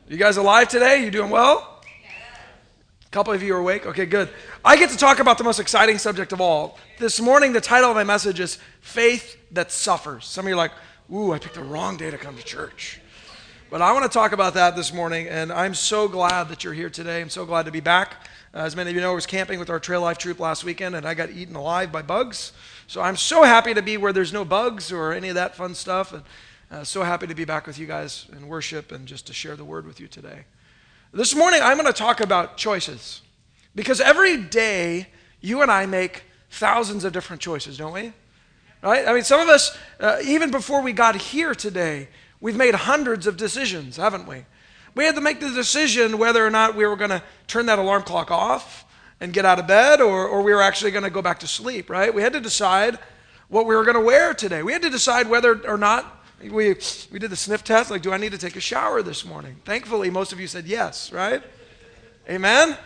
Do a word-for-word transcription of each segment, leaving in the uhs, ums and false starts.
You guys alive today? You doing well? A couple of you are awake? Okay, good. I get to talk about the most exciting subject of all. This morning, the title of my message is Faith That Suffers. Some of you are like, ooh, I picked the wrong day to come to church. But I want to talk about that this morning, and I'm so glad that you're here today. I'm so glad to be back. Uh, as many of you know, I was camping with our Trail Life troop last weekend, and I got eaten alive by bugs. So I'm so happy to be where there's no bugs or any of that fun stuff, and uh, so happy to be back with you guys in worship and just to share the word with you today. This morning, I'm going to talk about choices, because every day, you and I make thousands of different choices, don't we? Right? I mean, some of us, uh, even before we got here today, we've made hundreds of decisions, haven't we? We had to make the decision whether or not we were going to turn that alarm clock off and get out of bed, or, or we were actually going to go back to sleep, right? We had to decide what we were going to wear today. We had to decide whether or not we we did the sniff test, like, do I need to take a shower this morning? Thankfully, most of you said yes, right? Amen?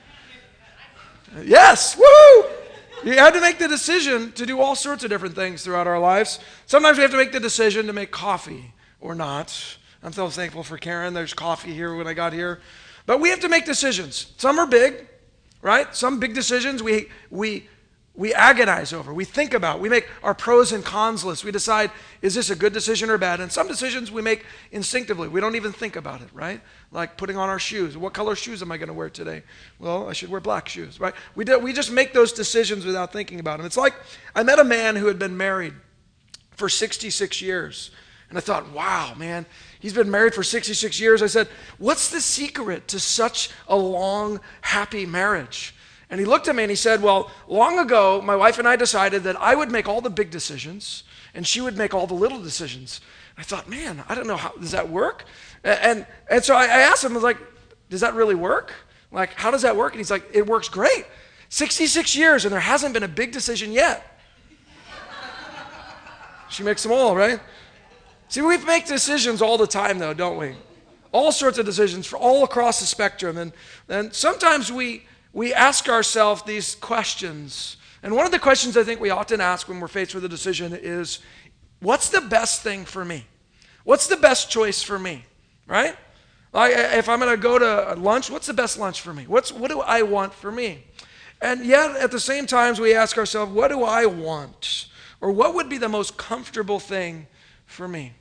Yes, woo! You had to make the decision to do all sorts of different things throughout our lives. Sometimes we have to make the decision to make coffee or not. I'm so thankful for Karen. There's coffee here when I got here. But we have to make decisions. Some are big, right? Some big decisions we we we agonize over. We think about. We make our pros and cons list. We decide, is this a good decision or bad? And some decisions we make instinctively. We don't even think about it, right? Like putting on our shoes. What color shoes am I going to wear today? Well, I should wear black shoes, right? We do, we just make those decisions without thinking about them. It's like I met a man who had been married for sixty-six years. And I thought, wow, man, he's been married for sixty-six years. I said, what's the secret to such a long, happy marriage? And he looked at me and he said, well, long ago, my wife and I decided that I would make all the big decisions and she would make all the little decisions. I thought, man, I don't know, how does that work? And, and so I asked him, I was like, does that really work? Like, how does that work? And he's like, it works great. sixty-six years and there hasn't been a big decision yet. She makes them all, right? See, we make decisions all the time, though, don't we? All sorts of decisions for all across the spectrum. And, and sometimes we, we ask ourselves these questions. And one of the questions I think we often ask when we're faced with a decision is, what's the best thing for me? What's the best choice for me, right? Like, if I'm going to go to lunch, what's the best lunch for me? What's, what do I want for me? And yet, at the same time, we ask ourselves, what do I want? Or what would be the most comfortable thing for me?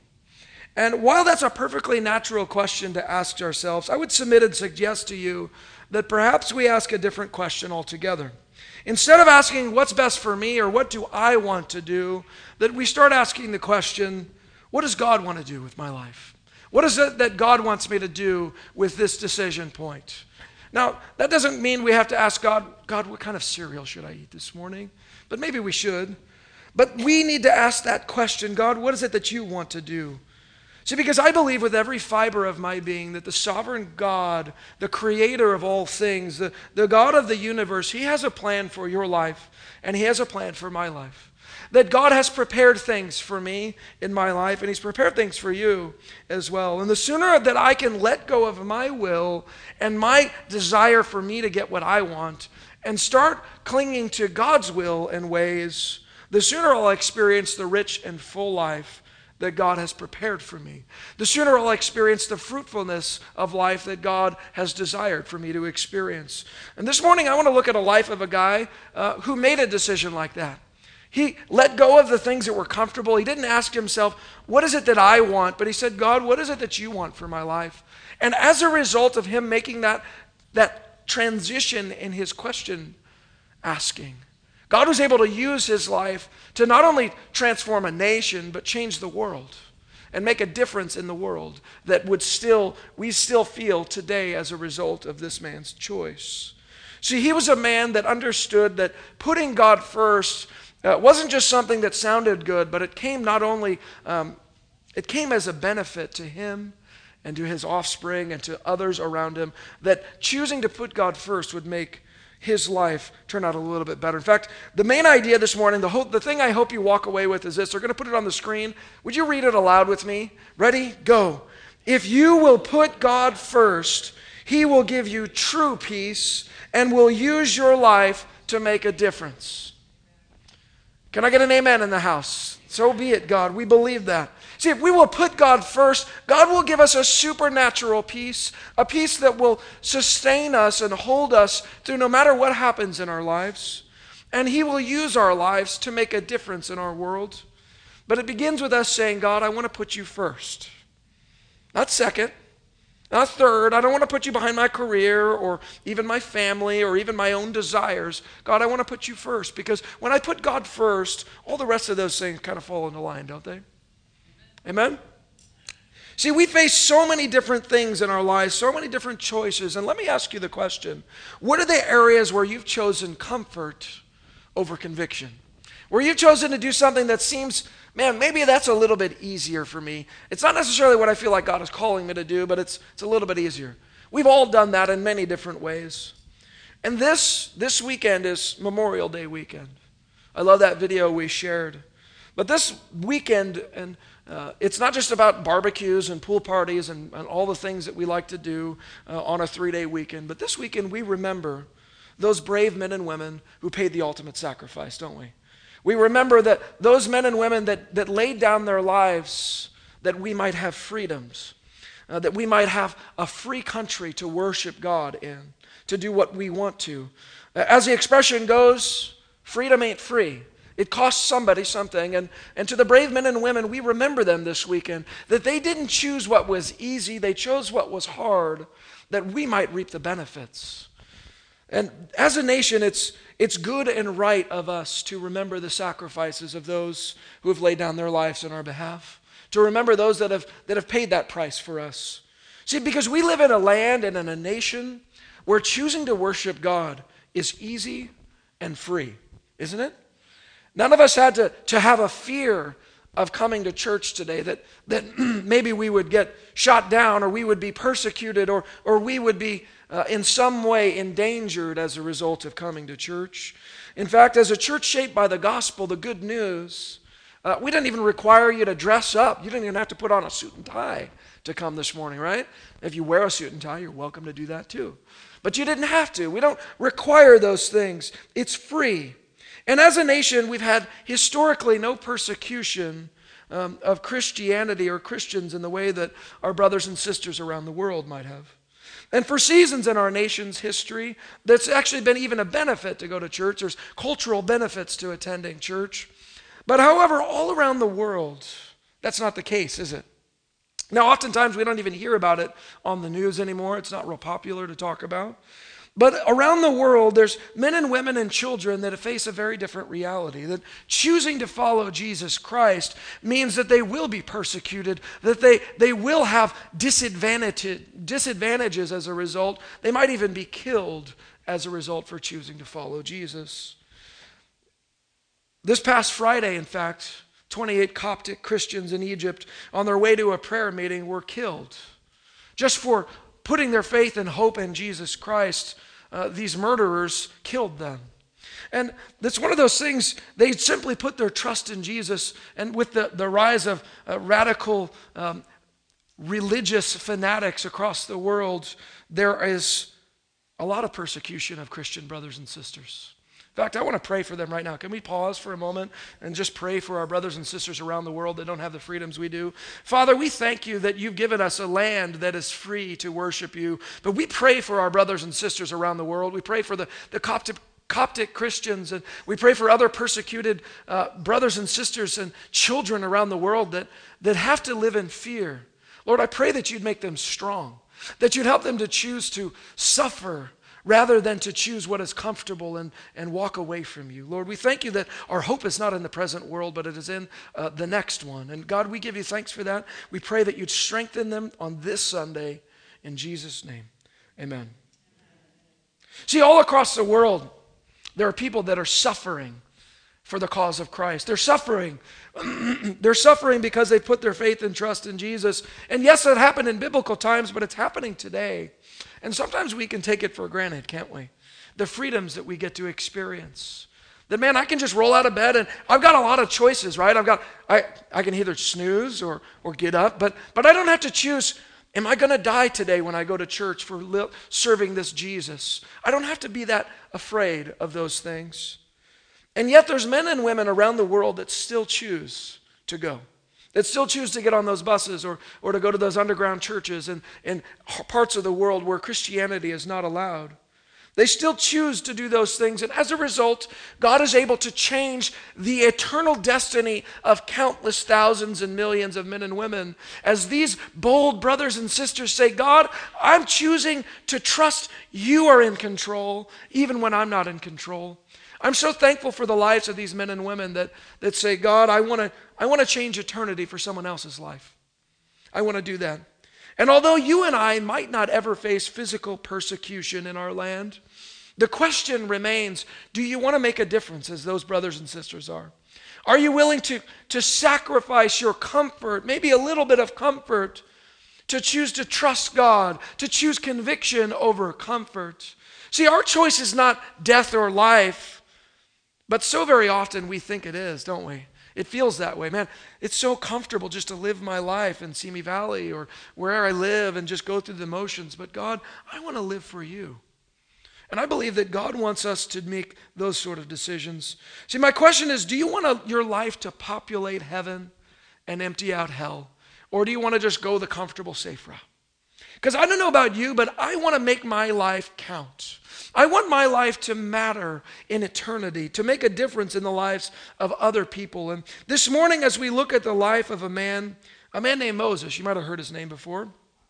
And while that's a perfectly natural question to ask ourselves, I would submit and suggest to you that perhaps we ask a different question altogether. Instead of asking what's best for me or what do I want to do, that we start asking the question, what does God want to do with my life? What is it that God wants me to do with this decision point? Now, that doesn't mean we have to ask God, God, what kind of cereal should I eat this morning? But maybe we should. But we need to ask that question, God, what is it that you want to do? See, because I believe with every fiber of my being that the sovereign God, the creator of all things, the, the God of the universe, he has a plan for your life, and he has a plan for my life. That God has prepared things for me in my life, and he's prepared things for you as well. And the sooner that I can let go of my will and my desire for me to get what I want and start clinging to God's will and ways, the sooner I'll experience the rich and full life that God has prepared for me. The sooner I'll experience the fruitfulness of life that God has desired for me to experience. And this morning I want to look at a life of a guy uh, who made a decision like that. He let go of the things that were comfortable. He didn't ask himself, what is it that I want? But he said, God, what is it that you want for my life? And as a result of him making that, that transition in his question asking, God was able to use his life to not only transform a nation, but change the world and make a difference in the world that would still, we still feel today as a result of this man's choice. See, he was a man that understood that putting God first uh, wasn't just something that sounded good, but it came not only, um, it came as a benefit to him and to his offspring and to others around him, that choosing to put God first would make his life turn out a little bit better. In fact, the main idea this morning, the, whole, the thing I hope you walk away with is this. They're going to put it on the screen. Would you read it aloud with me? Ready? Go. If you will put God first, he will give you true peace and will use your life to make a difference. Can I get an amen in the house? So be it, God. We believe that. See, if we will put God first, God will give us a supernatural peace, a peace that will sustain us and hold us through no matter what happens in our lives. And He will use our lives to make a difference in our world. But it begins with us saying, God, I want to put you first. Not second, not third. I don't want to put you behind my career or even my family or even my own desires. God, I want to put you first, because when I put God first, all the rest of those things kind of fall into line, don't they? Amen? See, we face so many different things in our lives, so many different choices. And let me ask you the question, what are the areas where you've chosen comfort over conviction? Where you've chosen to do something that seems, man, maybe that's a little bit easier for me. It's not necessarily what I feel like God is calling me to do, but it's it's a little bit easier. We've all done that in many different ways. And this, this weekend is Memorial Day weekend. I love that video we shared. But this weekend, and uh, it's not just about barbecues and pool parties and, and all the things that we like to do uh, on a three-day weekend, but this weekend we remember those brave men and women who paid the ultimate sacrifice, don't we? We remember that those men and women that, that laid down their lives that we might have freedoms, uh, that we might have a free country to worship God in, to do what we want to. As the expression goes, freedom ain't free. It costs somebody something. And, and to the brave men and women, we remember them this weekend, that they didn't choose what was easy, they chose what was hard, that we might reap the benefits. And as a nation, it's, it's good and right of us to remember the sacrifices of those who have laid down their lives on our behalf, to remember those that have, that have paid that price for us. See, because we live in a land and in a nation where choosing to worship God is easy and free, isn't it? None of us had to, to have a fear of coming to church today, that, that maybe we would get shot down, or we would be persecuted, or, or we would be uh, in some way endangered as a result of coming to church. In fact, as a church shaped by the gospel, the good news, uh, we didn't even require you to dress up. You didn't even have to put on a suit and tie to come this morning, right? If you wear a suit and tie, you're welcome to do that too. But you didn't have to. We don't require those things. It's free. And as a nation, we've had historically no persecution um, of Christianity or Christians in the way that our brothers and sisters around the world might have. And for seasons in our nation's history, that's actually been even a benefit to go to church. There's cultural benefits to attending church. But however, all around the world, that's not the case, is it? Now, oftentimes we don't even hear about it on the news anymore. It's not real popular to talk about. But around the world, there's men and women and children that face a very different reality, that choosing to follow Jesus Christ means that they will be persecuted, that they, they will have disadvantage, disadvantages as a result. They might even be killed as a result for choosing to follow Jesus. This past Friday, in fact, twenty-eight Coptic Christians in Egypt on their way to a prayer meeting were killed just for putting their faith and hope in Jesus Christ. Uh, these murderers killed them. And it's one of those things, they simply put their trust in Jesus. And with the, the rise of uh, radical um, religious fanatics across the world, there is a lot of persecution of Christian brothers and sisters. In fact, I want to pray for them right now. Can we pause for a moment and just pray for our brothers and sisters around the world that don't have the freedoms we do? Father, we thank you that you've given us a land that is free to worship you. But we pray for our brothers and sisters around the world. We pray for the, the Coptic, Coptic Christians, and we pray for other persecuted uh, brothers and sisters and children around the world that, that have to live in fear. Lord, I pray that you'd make them strong, that you'd help them to choose to suffer rather than to choose what is comfortable and, and walk away from you. Lord, we thank you that our hope is not in the present world, but it is in uh, the next one. And God, we give you thanks for that. We pray that you'd strengthen them on this Sunday. In Jesus' name, amen. See, all across the world, there are people that are suffering for the cause of Christ. They're suffering. They're suffering because they put their faith and trust in Jesus. And yes, it happened in biblical times, but it's happening today. And sometimes we can take it for granted, can't we? The freedoms that we get to experience. That, man, I can just roll out of bed and I've got a lot of choices, right? I've got, I, I can either snooze or, or get up, but, but I don't have to choose, am I going to die today when I go to church for li- serving this Jesus? I don't have to be that afraid of those things. And yet there's men and women around the world that still choose to go. that still choose to get on those buses or, or to go to those underground churches in, in parts of the world where Christianity is not allowed. They still choose to do those things, and as a result, God is able to change the eternal destiny of countless thousands and millions of men and women as these bold brothers and sisters say, God, I'm choosing to trust you are in control, even when I'm not in control. I'm so thankful for the lives of these men and women that, that say, God, I want to I want to change eternity for someone else's life. I want to do that. And although you and I might not ever face physical persecution in our land, the question remains, do you want to make a difference as those brothers and sisters are? Are you willing to, to sacrifice your comfort, maybe a little bit of comfort, to choose to trust God, to choose conviction over comfort? See, our choice is not death or life, but so very often we think it is, don't we? It feels that way. Man, it's so comfortable just to live my life in Simi Valley or where I live and just go through the motions. But God, I want to live for you. And I believe that God wants us to make those sort of decisions. See, my question is, do you want to, your life to populate heaven and empty out hell? Or do you want to just go the comfortable, safe route? Because I don't know about you, but I want to make my life count. I want my life to matter in eternity, to make a difference in the lives of other people. And this morning, as we look at the life of a man, a man named Moses, you might have heard his name before.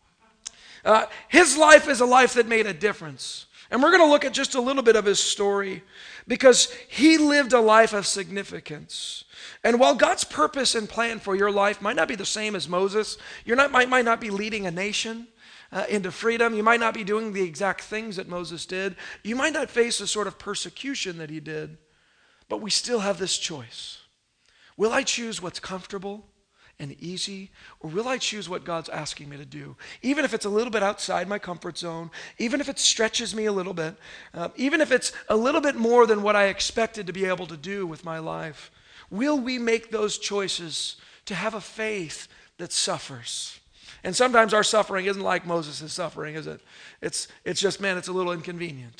Uh, his life is a life that made a difference. And we're going to look at just a little bit of his story because he lived a life of significance. And while God's purpose and plan for your life might not be the same as Moses, you might, might not be leading a nation Uh, into freedom. You might not be doing the exact things that Moses did. You might not face the sort of persecution that he did. But we still have this choice. Will I choose what's comfortable and easy, or will I choose what God's asking me to do? Even if it's a little bit outside my comfort zone, even if it stretches me a little bit, uh, even if it's a little bit more than what I expected to be able to do with my life, will we make those choices to have a faith that suffers? And sometimes our suffering isn't like Moses' suffering, is it? It's, it's just, man, it's a little inconvenient.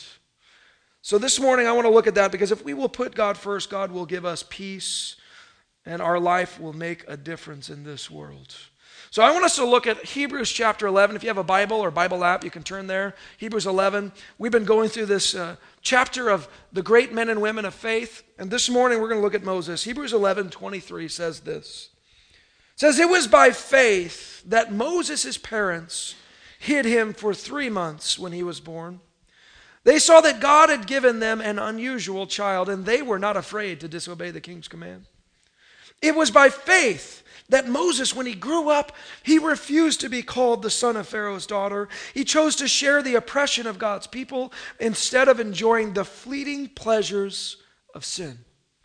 So this morning I want to look at that because if we will put God first, God will give us peace and our life will make a difference in this world. So I want us to look at Hebrews chapter eleven. If you have a Bible or Bible app, you can turn there. Hebrews eleven. We've been going through this uh, chapter of the great men and women of faith. And this morning we're going to look at Moses. Hebrews eleven twenty-three says this. It says, it was by faith that Moses' parents hid him for three months when he was born. They saw that God had given them an unusual child, and they were not afraid to disobey the king's command. It was by faith that Moses, when he grew up, he refused to be called the son of Pharaoh's daughter. He chose to share the oppression of God's people instead of enjoying the fleeting pleasures of sin.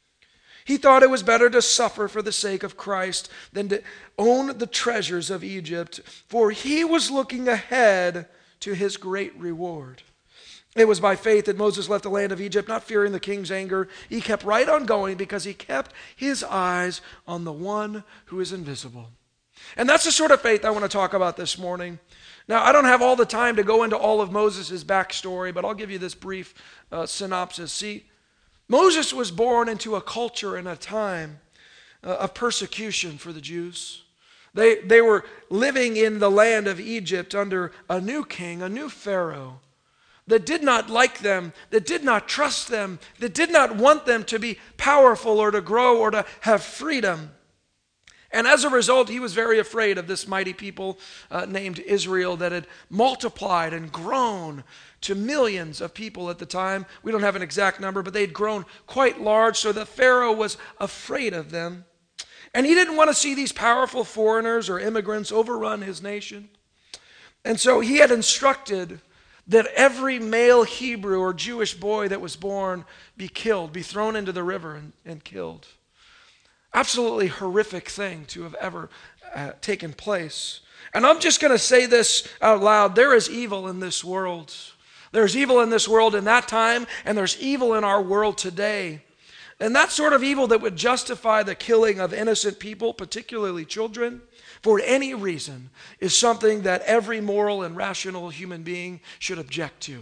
He thought it was better to suffer for the sake of Christ than to own the treasures of Egypt, for he was looking ahead to his great reward. It was by faith that Moses left the land of Egypt, not fearing the king's anger. He kept right on going because he kept his eyes on the one who is invisible. And that's the sort of faith I want to talk about this morning. Now, I don't have all the time to go into all of Moses' backstory, but I'll give you this brief uh, synopsis. See, Moses was born into a culture and a time uh, of persecution for the Jews. They, they were living in the land of Egypt under a new king, a new Pharaoh, that did not like them, that did not trust them, that did not want them to be powerful or to grow or to have freedom. And as a result, he was very afraid of this mighty people uh, named Israel that had multiplied and grown to millions of people at the time. We don't have an exact number, but they'd grown quite large, so the Pharaoh was afraid of them. And he didn't want to see these powerful foreigners or immigrants overrun his nation. And so he had instructed that every male Hebrew or Jewish boy that was born be killed, be thrown into the river and, and killed. Absolutely horrific thing to have ever uh, taken place. And I'm just going to say this out loud. There is evil in this world. There's evil in this world in that time, and there's evil in our world today. And that sort of evil that would justify the killing of innocent people, particularly children, for any reason, is something that every moral and rational human being should object to.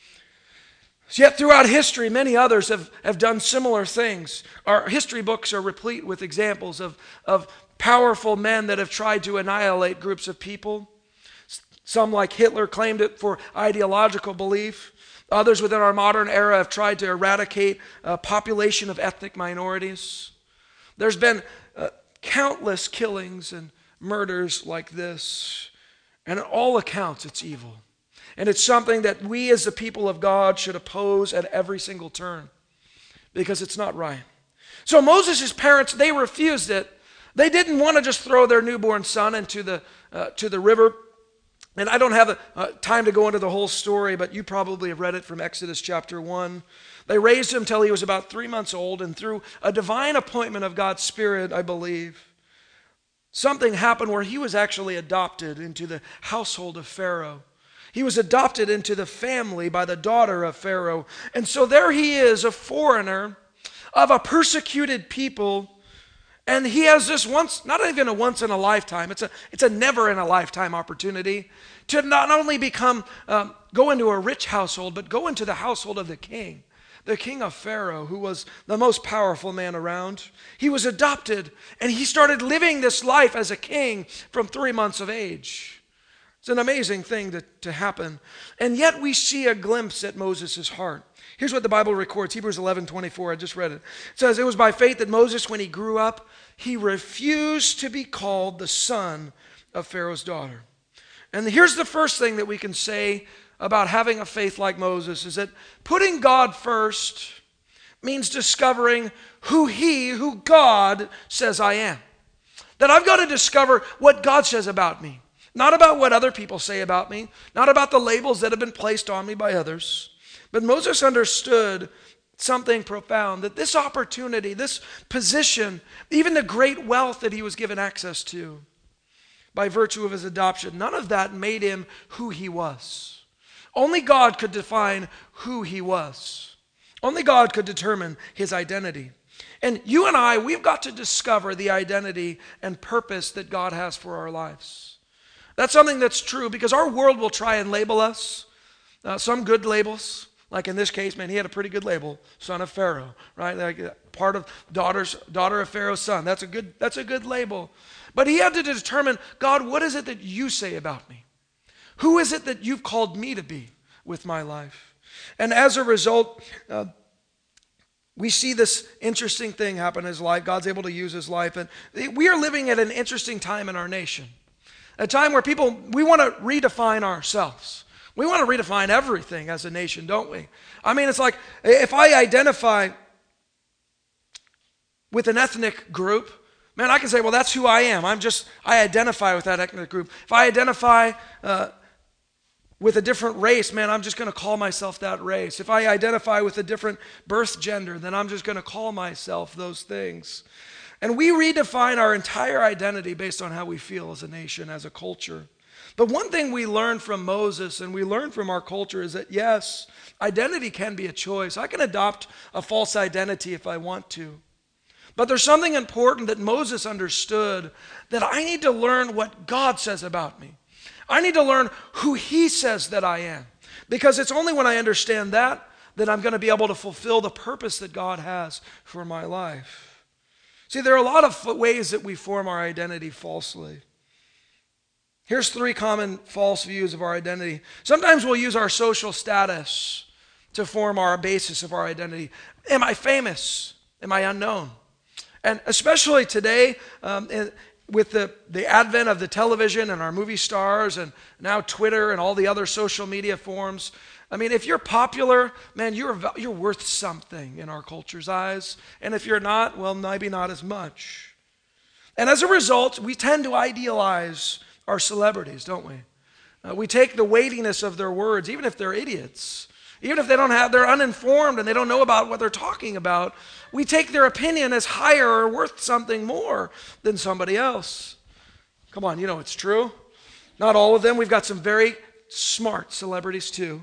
Yet throughout history, many others have, have done similar things. Our history books are replete with examples of, of powerful men that have tried to annihilate groups of people. Some, like Hitler, claimed it for ideological belief. Others within our modern era have tried to eradicate a population of ethnic minorities. There's been uh, countless killings and murders like this. And on all accounts, it's evil. And it's something that we as the people of God should oppose at every single turn, because it's not right. So Moses' parents, they refused it. They didn't want to just throw their newborn son into the, uh, to the river. And I don't have a, uh, time to go into the whole story, but you probably have read it from Exodus chapter one. They raised him till he was about three months old, and through a divine appointment of God's Spirit, I believe, something happened where he was actually adopted into the household of Pharaoh. He was adopted into the family by the daughter of Pharaoh. And so there he is, a foreigner of a persecuted people. And he has this once, not even a once in a lifetime, it's a, it's a never in a lifetime opportunity to not only become, um, go into a rich household, but go into the household of the king, the king of Pharaoh, who was the most powerful man around. He was adopted, and he started living this life as a king from three months of age. It's an amazing thing to, to happen. And yet we see a glimpse at Moses' heart. Here's what the Bible records, Hebrews eleven twenty-four, I just read it. It says, it was by faith that Moses, when he grew up, he refused to be called the son of Pharaoh's daughter. And here's the first thing that we can say about having a faith like Moses, is that putting God first means discovering who he, who God says I am. That I've got to discover what God says about me. Not about what other people say about me, not about the labels that have been placed on me by others. But Moses understood something profound, that this opportunity, this position, even the great wealth that he was given access to by virtue of his adoption, none of that made him who he was. Only God could define who he was. Only God could determine his identity. And you and I, we've got to discover the identity and purpose that God has for our lives. That's something that's true, because our world will try and label us, uh, some good labels. Like in this case, man, he had a pretty good label, son of Pharaoh, right? Like part of daughter's, daughter of Pharaoh's son. That's a good, that's a good label. But he had to determine, God, what is it that you say about me? Who is it that you've called me to be with my life? And as a result, uh, we see this interesting thing happen in his life. God's able to use his life. And we are living at an interesting time in our nation. A time where people, we want to redefine ourselves. We want to redefine everything as a nation, don't we? I mean, it's like, if I identify with an ethnic group, man, I can say, well, that's who I am. I'm just, I identify with that ethnic group. If I identify uh, with a different race, man, I'm just going to call myself that race. If I identify with a different birth gender, then I'm just going to call myself those things. And we redefine our entire identity based on how we feel as a nation, as a culture. But one thing we learned from Moses and we learned from our culture is that, yes, identity can be a choice. I can adopt a false identity if I want to. But there's something important that Moses understood, that I need to learn what God says about me. I need to learn who he says that I am. Because it's only when I understand that that I'm going to be able to fulfill the purpose that God has for my life. See, there are a lot of ways that we form our identity falsely. Here's three common false views of our identity. Sometimes we'll use our social status to form our basis of our identity. Am I famous? Am I unknown? And especially today, um, in, with the, the advent of the television and our movie stars and now Twitter and all the other social media forms, I mean, if you're popular, man, you're, you're worth something in our culture's eyes. And if you're not, well, maybe not as much. And as a result, we tend to idealize our celebrities, don't we? Uh, we take the weightiness of their words, even if they're idiots, even if they don't have, they're uninformed and they don't know about what they're talking about. We take their opinion as higher or worth something more than somebody else. Come on, you know it's true. Not all of them. We've got some very smart celebrities too.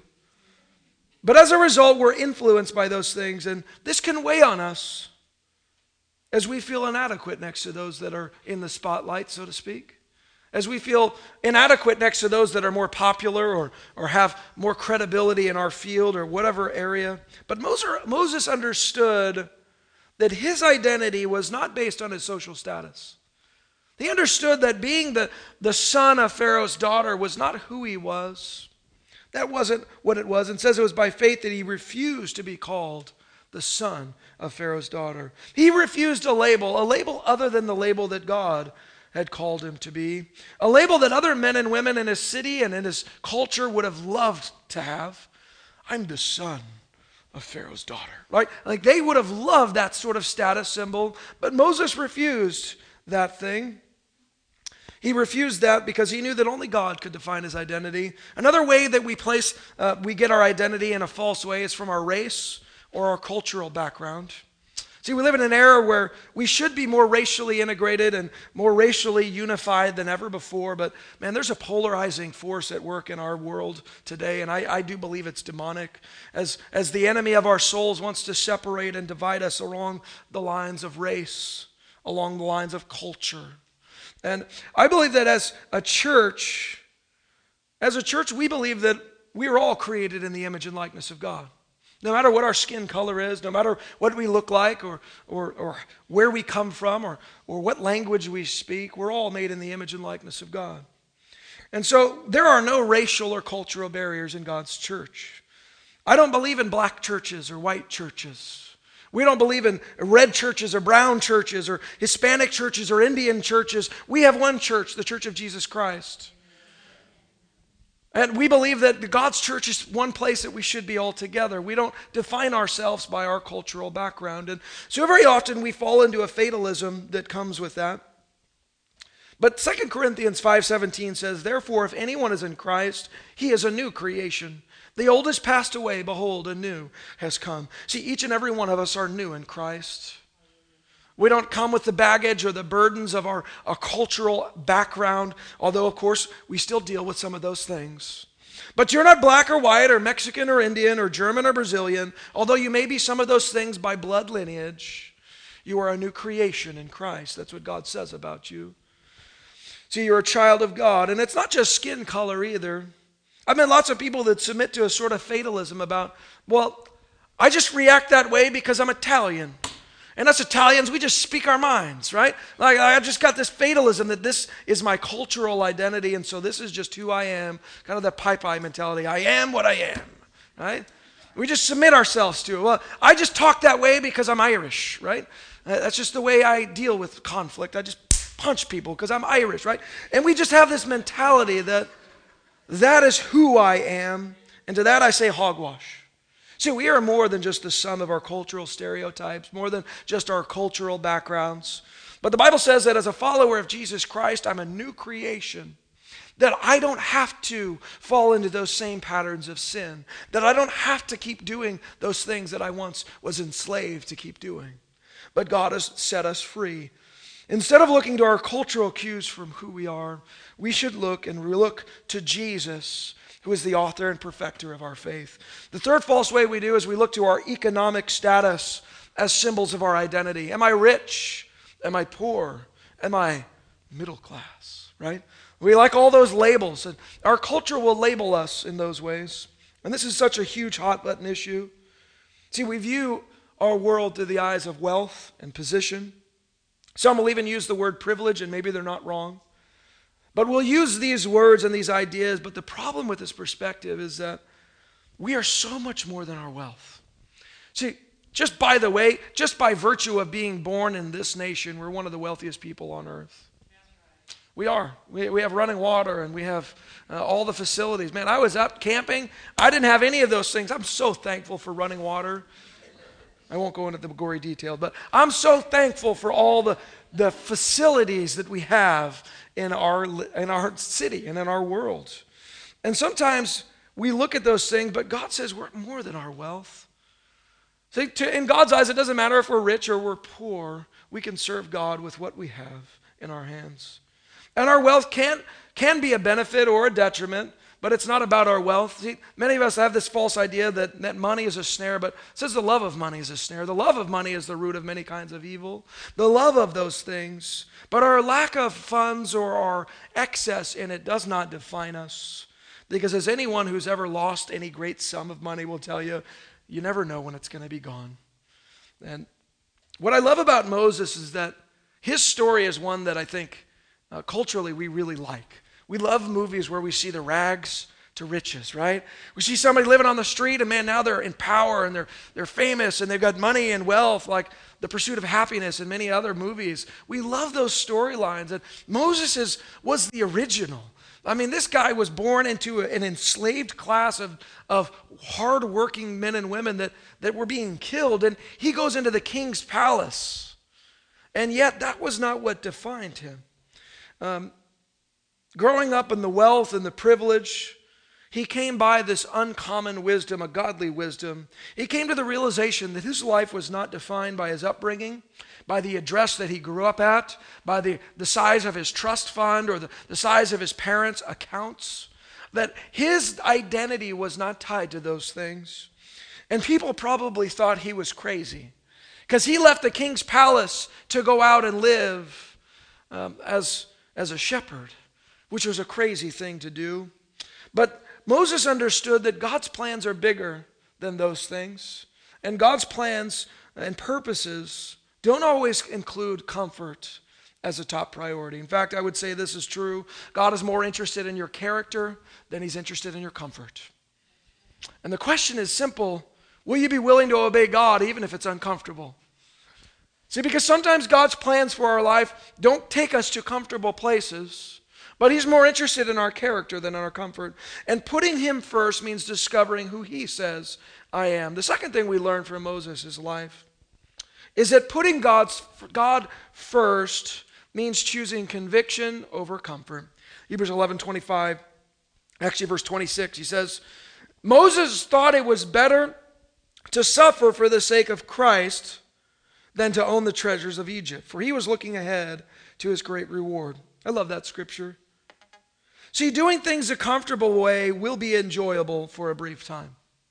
But as a result, we're influenced by those things, and this can weigh on us as we feel inadequate next to those that are in the spotlight, so to speak. As we feel inadequate next to those that are more popular or, or have more credibility in our field or whatever area. But Moses understood that his identity was not based on his social status. He understood that being the, the son of Pharaoh's daughter was not who he was. That wasn't what it was. And says it was by faith that he refused to be called the son of Pharaoh's daughter. He refused a label, a label other than the label that God had called him to be. A label that other men and women in his city and in his culture would have loved to have. I'm the son of Pharaoh's daughter. Right? Like they would have loved that sort of status symbol, but Moses refused that thing. He refused that because he knew that only God could define his identity. Another way that we place, uh, we get our identity in a false way is from our race or our cultural background. See, we live in an era where we should be more racially integrated and more racially unified than ever before, but man, there's a polarizing force at work in our world today, and I, I do believe it's demonic, as, as the enemy of our souls wants to separate and divide us along the lines of race, along the lines of culture. And I believe that as a church, as a church, we believe that we are all created in the image and likeness of God. No matter what our skin color is, no matter what we look like or, or, or where we come from or, or what language we speak, we're all made in the image and likeness of God. And so there are no racial or cultural barriers in God's church. I don't believe in black churches or white churches. We don't believe in red churches or brown churches or Hispanic churches or Indian churches. We have one church, the Church of Jesus Christ. And we believe that God's church is one place that we should be all together. We don't define ourselves by our cultural background. And so very often we fall into a fatalism that comes with that. But Second Corinthians five seventeen says, therefore, if anyone is in Christ, he is a new creation. The old has passed away, behold, a new has come. See, each and every one of us are new in Christ. We don't come with the baggage or the burdens of our, our cultural background, although, of course, we still deal with some of those things. But you're not black or white or Mexican or Indian or German or Brazilian, although you may be some of those things by blood lineage. You are a new creation in Christ. That's what God says about you. See, you're a child of God, and it's not just skin color either. I've met lots of people that submit to a sort of fatalism about, well, I just react that way because I'm Italian. And us Italians, we just speak our minds, right? Like I've just got this fatalism that this is my cultural identity, and so this is just who I am, kind of the pie-pie mentality. I am what I am, right? We just submit ourselves to it. Well, I just talk that way because I'm Irish, right? That's just the way I deal with conflict. I just punch people because I'm Irish, right? And we just have this mentality that that is who I am, and to that I say hogwash. See, we are more than just the sum of our cultural stereotypes, more than just our cultural backgrounds. But the Bible says that as a follower of Jesus Christ, I'm a new creation. That I don't have to fall into those same patterns of sin. That I don't have to keep doing those things that I once was enslaved to keep doing. But God has set us free. Instead of looking to our cultural cues from who we are, we should look and look to Jesus, who is the author and perfecter of our faith. The third false way we do is we look to our economic status as symbols of our identity. Am I rich? Am I poor? Am I middle class? Right? We like all those labels, and our culture will label us in those ways. And this is such a huge hot button issue. See, we view our world through the eyes of wealth and position. Some will even use the word privilege, and maybe they're not wrong. But we'll use these words and these ideas, but the problem with this perspective is that we are so much more than our wealth. See, just by the way, just by virtue of being born in this nation, we're one of the wealthiest people on earth. We are. We, we have running water, and we have uh, all the facilities. Man, I was up camping. I didn't have any of those things. I'm so thankful for running water. I won't go into the gory detail, but I'm so thankful for all the, the facilities that we have in our, in our city and in our world. And sometimes we look at those things, but God says we're more than our wealth. See, to, in God's eyes, it doesn't matter if we're rich or we're poor. We can serve God with what we have in our hands. And our wealth can, can be a benefit or a detriment, but it's not about our wealth. See, many of us have this false idea that, that money is a snare, but it says the love of money is a snare. The love of money is the root of many kinds of evil. The love of those things. But our lack of funds or our excess in it does not define us. Because as anyone who's ever lost any great sum of money will tell you, you never know when it's going to be gone. And what I love about Moses is that his story is one that I think uh, culturally we really like. We love movies where we see the rags to riches, right? We see somebody living on the street and man, now they're in power and they're they're famous and they've got money and wealth, like The Pursuit of Happiness and many other movies. We love those storylines. And Moses is, was the original. I mean, this guy was born into a, an enslaved class of, of hardworking men and women that, that were being killed. And he goes into the king's palace. And yet that was not what defined him. Um, growing up in the wealth and the privilege, he came by this uncommon wisdom, a godly wisdom. He came to the realization that his life was not defined by his upbringing, by the address that he grew up at, by the, the size of his trust fund or the, the size of his parents' accounts, that his identity was not tied to those things. And people probably thought he was crazy because he left the king's palace to go out and live um, as, as a shepherd, which was a crazy thing to do. But Moses understood that God's plans are bigger than those things. And God's plans and purposes don't always include comfort as a top priority. In fact, I would say this is true. God is more interested in your character than he's interested in your comfort. And the question is simple. Will you be willing to obey God even if it's uncomfortable? See, because sometimes God's plans for our life don't take us to comfortable places. But he's more interested in our character than in our comfort. And putting him first means discovering who he says I am. The second thing we learn from Moses' life is that putting God's, God first means choosing conviction over comfort. Hebrews eleven twenty-five, actually verse twenty-six, he says, Moses thought it was better to suffer for the sake of Christ than to own the treasures of Egypt, for he was looking ahead to his great reward. I love that scripture. See, doing things a comfortable way will be enjoyable for a brief time.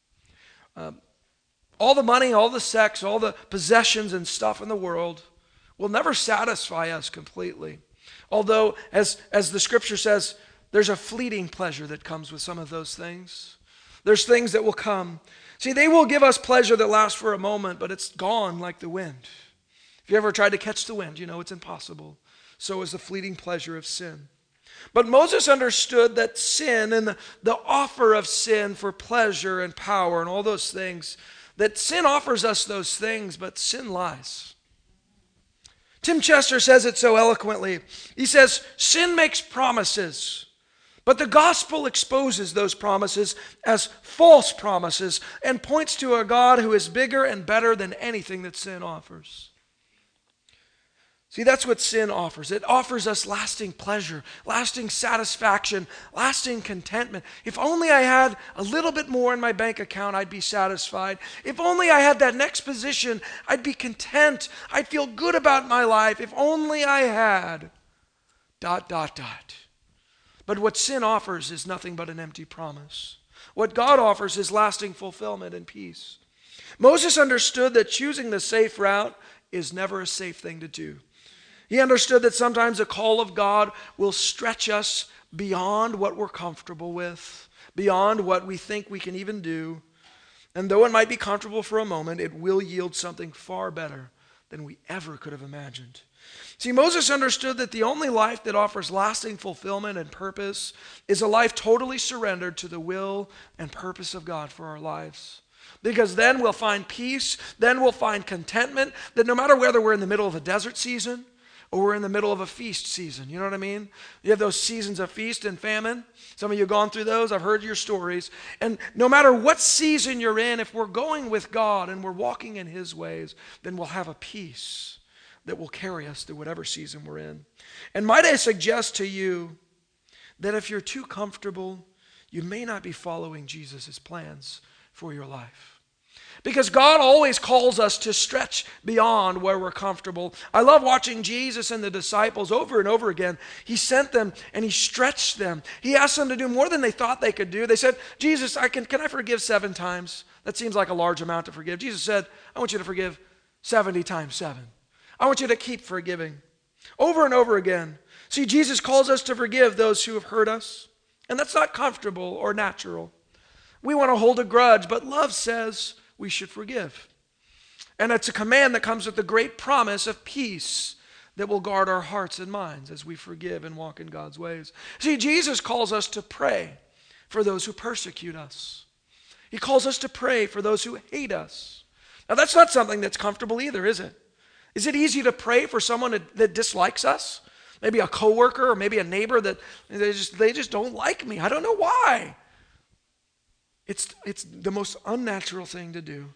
Um, all the money, all the sex, all the possessions and stuff in the world will never satisfy us completely. Although, as, as the scripture says, there's a fleeting pleasure that comes with some of those things. There's things that will come. See, they will give us pleasure that lasts for a moment, but it's gone like the wind. If you ever tried to catch the wind, you know it's impossible. So is the fleeting pleasure of sin. But Moses understood that sin and the, the offer of sin for pleasure and power and all those things, that sin offers us those things, but sin lies. Tim Chester says it so eloquently. He says, sin makes promises, but the gospel exposes those promises as false promises and points to a God who is bigger and better than anything that sin offers. See, that's what sin offers. It offers us lasting pleasure, lasting satisfaction, lasting contentment. If only I had a little bit more in my bank account, I'd be satisfied. If only I had that next position, I'd be content. I'd feel good about my life. If only I had, dot, dot, dot. But what sin offers is nothing but an empty promise. What God offers is lasting fulfillment and peace. Moses understood that choosing the safe route is never a safe thing to do. He understood that sometimes the call of God will stretch us beyond what we're comfortable with, beyond what we think we can even do. And though it might be comfortable for a moment, it will yield something far better than we ever could have imagined. See, Moses understood that the only life that offers lasting fulfillment and purpose is a life totally surrendered to the will and purpose of God for our lives. Because then we'll find peace, then we'll find contentment, that no matter whether we're in the middle of a desert season or we're in the middle of a feast season. You know what I mean? You have those seasons of feast and famine. Some of you have gone through those. I've heard your stories. And no matter what season you're in, if we're going with God and we're walking in his ways, then we'll have a peace that will carry us through whatever season we're in. And might I suggest to you that if you're too comfortable, you may not be following Jesus' plans for your life. Because God always calls us to stretch beyond where we're comfortable. I love watching Jesus and the disciples over and over again. He sent them and he stretched them. He asked them to do more than they thought they could do. They said, Jesus, I can, can I forgive seven times? That seems like a large amount to forgive. Jesus said, I want you to forgive seventy times seven. I want you to keep forgiving over and over again. See, Jesus calls us to forgive those who have hurt us. And that's not comfortable or natural. We want to hold a grudge, but love says we should forgive. And it's a command that comes with the great promise of peace that will guard our hearts and minds as we forgive and walk in God's ways. See, Jesus calls us to pray for those who persecute us. He calls us to pray for those who hate us. Now, that's not something that's comfortable either, is it? Is it easy to pray for someone that, that dislikes us? Maybe a coworker or maybe a neighbor that they just, they just don't like me. I don't know why. It's, it's the most unnatural thing to do.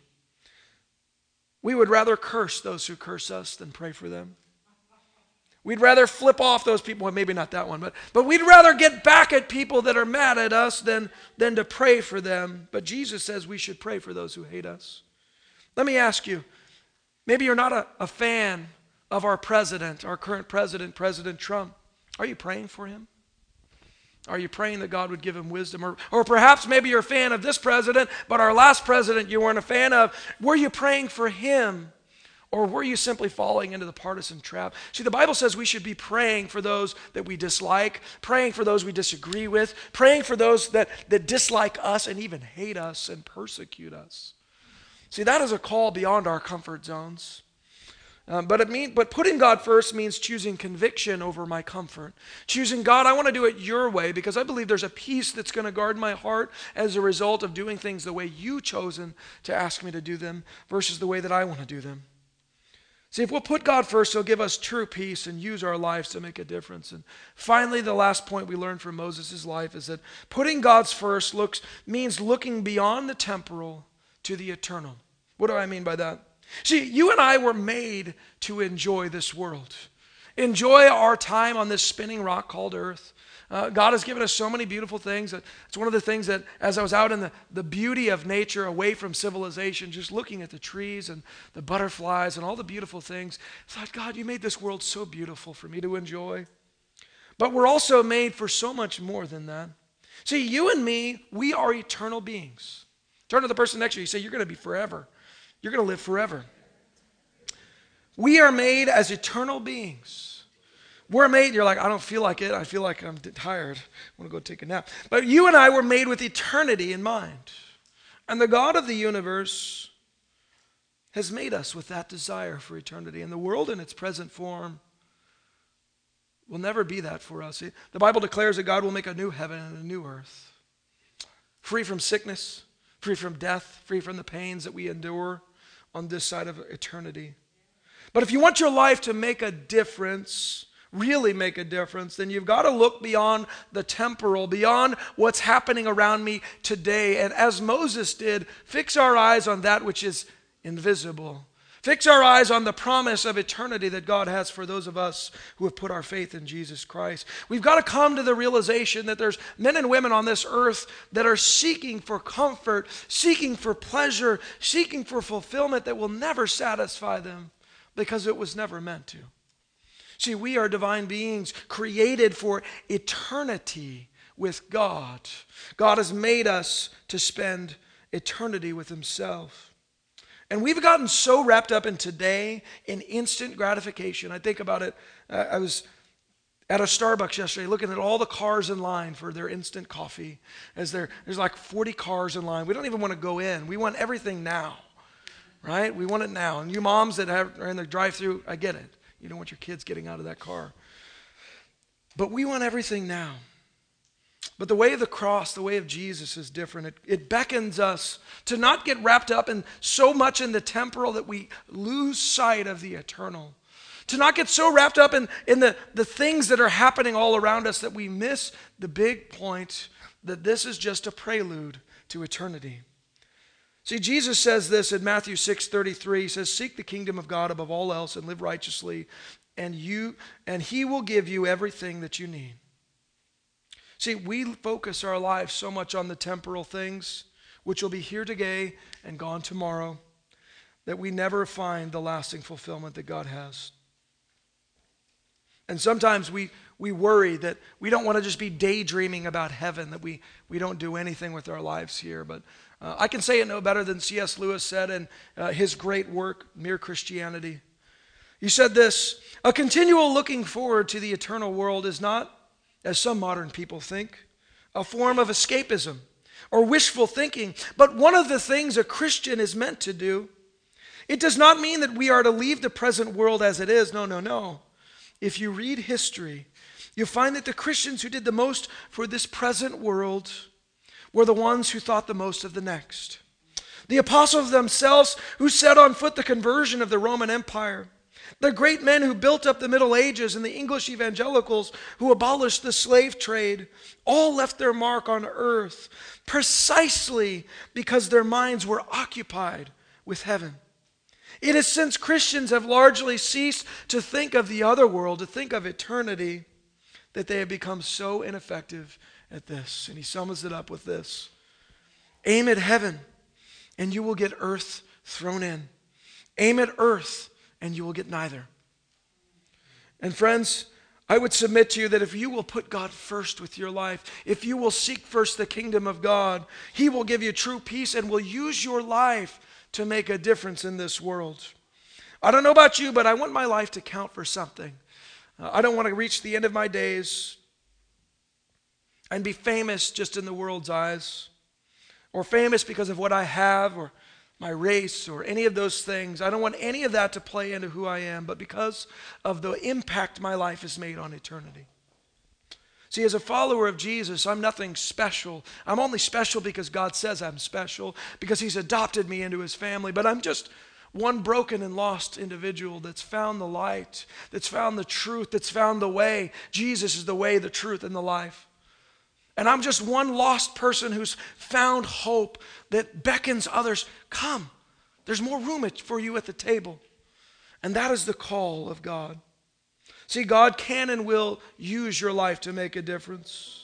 We would rather curse those who curse us than pray for them. We'd rather flip off those people, well, maybe not that one, but, but we'd rather get back at people that are mad at us than, than to pray for them. But Jesus says we should pray for those who hate us. Let me ask you, maybe you're not a, a fan of our president, our current president, President Trump. Are you praying for him? Are you praying that God would give him wisdom? Or, or perhaps maybe you're a fan of this president, but our last president you weren't a fan of. Were you praying for him? Or were you simply falling into the partisan trap? See, the Bible says we should be praying for those that we dislike, praying for those we disagree with, praying for those that, that dislike us and even hate us and persecute us. See, that is a call beyond our comfort zones. Um, but it mean, but putting God first means choosing conviction over my comfort. Choosing God, I want to do it your way because I believe there's a peace that's going to guard my heart as a result of doing things the way you've chosen to ask me to do them versus the way that I want to do them. See, if we'll put God first, he'll give us true peace and use our lives to make a difference. And finally, the last point we learned from Moses' life is that putting God's first looks means looking beyond the temporal to the eternal. What do I mean by that? See, you and I were made to enjoy this world. Enjoy our time on this spinning rock called earth. Uh, God has given us so many beautiful things. It's one of the things that as I was out in the, the beauty of nature, away from civilization, just looking at the trees and the butterflies and all the beautiful things, I thought, God, you made this world so beautiful for me to enjoy. But we're also made for so much more than that. See, you and me, we are eternal beings. Turn to the person next to you. You say, you're going to be forever. You're going to live forever. We are made as eternal beings. We're made, you're like, I don't feel like it. I feel like I'm tired. I want to go take a nap. But you and I were made with eternity in mind. And the God of the universe has made us with that desire for eternity. And the world in its present form will never be that for us. The Bible declares that God will make a new heaven and a new earth. Free from sickness, free from death, free from the pains that we endure on this side of eternity. But if you want your life to make a difference, really make a difference, then you've got to look beyond the temporal, beyond what's happening around me today. And as Moses did, fix our eyes on that which is invisible. Fix our eyes on the promise of eternity that God has for those of us who have put our faith in Jesus Christ. We've got to come to the realization that there's men and women on this earth that are seeking for comfort, seeking for pleasure, seeking for fulfillment that will never satisfy them because it was never meant to. See, we are divine beings created for eternity with God. God has made us to spend eternity with himself. And we've gotten so wrapped up in today, in instant gratification. I think about it. Uh, I was at a Starbucks yesterday looking at all the cars in line for their instant coffee. As there, there's like forty cars in line. We don't even want to go in. We want everything now, right? We want it now. And you moms that have, are in the drive-thru, I get it. You don't want your kids getting out of that car. But we want everything now. But the way of the cross, the way of Jesus is different. It, it beckons us to not get wrapped up in so much in the temporal that we lose sight of the eternal. To not get so wrapped up in, in the, the things that are happening all around us that we miss the big point that this is just a prelude to eternity. See, Jesus says this in Matthew six thirty-three. He says, seek the kingdom of God above all else and live righteously, and you and he will give you everything that you need. See, we focus our lives so much on the temporal things, which will be here today and gone tomorrow, that we never find the lasting fulfillment that God has. And sometimes we, we worry that we don't want to just be daydreaming about heaven, that we, we don't do anything with our lives here. But uh, I can say it no better than C S Lewis said in uh, his great work, Mere Christianity. He said this, a continual looking forward to the eternal world is not, as some modern people think, a form of escapism or wishful thinking, but one of the things a Christian is meant to do. It does not mean that we are to leave the present world as it is. No, no, no. if you read history, you'll find that the Christians who did the most for this present world were the ones who thought the most of the next. The apostles themselves who set on foot the conversion of the Roman Empire, the great men who built up the Middle Ages, and the English evangelicals who abolished the slave trade, all left their mark on earth precisely because their minds were occupied with heaven. It is since Christians have largely ceased to think of the other world, to think of eternity, that they have become so ineffective at this. And he sums it up with this: aim at heaven, and you will get earth thrown in. Aim at earth, and you will get neither. And friends, I would submit to you that if you will put God first with your life, if you will seek first the kingdom of God, he will give you true peace and will use your life to make a difference in this world. I don't know about you, but I want my life to count for something. Uh, I don't want to reach the end of my days and be famous just in the world's eyes, or famous because of what I have, or my race, or any of those things. I don't want any of that to play into who I am, but because of the impact my life has made on eternity. See, as a follower of Jesus, I'm nothing special. I'm only special because God says I'm special, because he's adopted me into his family. But I'm just one broken and lost individual that's found the light, that's found the truth, that's found the way. Jesus is the way, the truth, and the life. And I'm just one lost person who's found hope that beckons others, come, there's more room for you at the table. And that is the call of God. See, God can and will use your life to make a difference.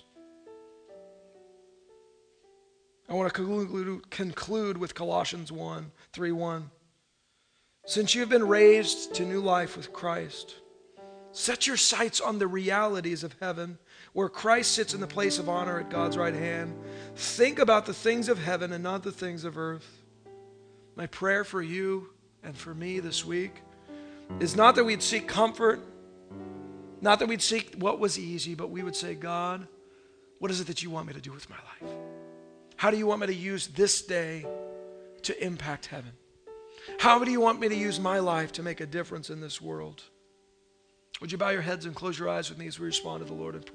I want to conclude, conclude with Colossians one, three one. Since you have been raised to new life with Christ, set your sights on the realities of heaven, where Christ sits in the place of honor at God's right hand. Think about the things of heaven and not the things of earth. My prayer for you and for me this week is not that we'd seek comfort, not that we'd seek what was easy, but we would say, God, what is it that you want me to do with my life? How do you want me to use this day to impact heaven? How do you want me to use my life to make a difference in this world? Would you bow your heads and close your eyes with me as we respond to the Lord in prayer?